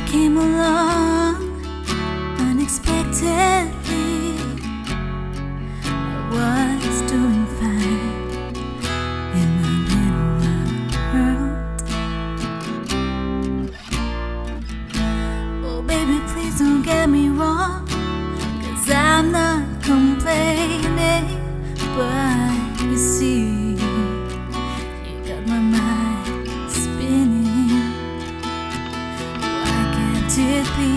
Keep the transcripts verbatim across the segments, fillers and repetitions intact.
came along unexpectedly. I was doing fine in my little world. Oh baby, please don't get me wrong, 'cause I'm not complaining. But you see, you got my mind spinning. Why can't it be?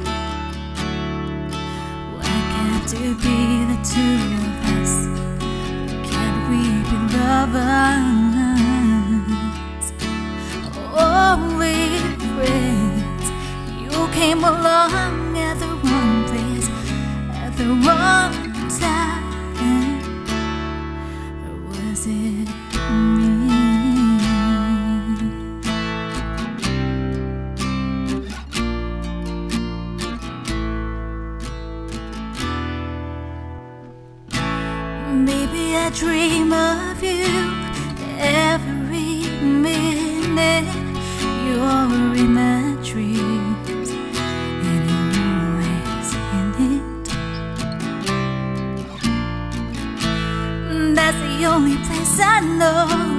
Why can't it be the two of us? Can't we be lovers? Only friends. You came along at the wrong place, at the wrong time. Or was it me? Baby, I dream of you every minute. You're in my dreams, and you're always in it. That's the only place I know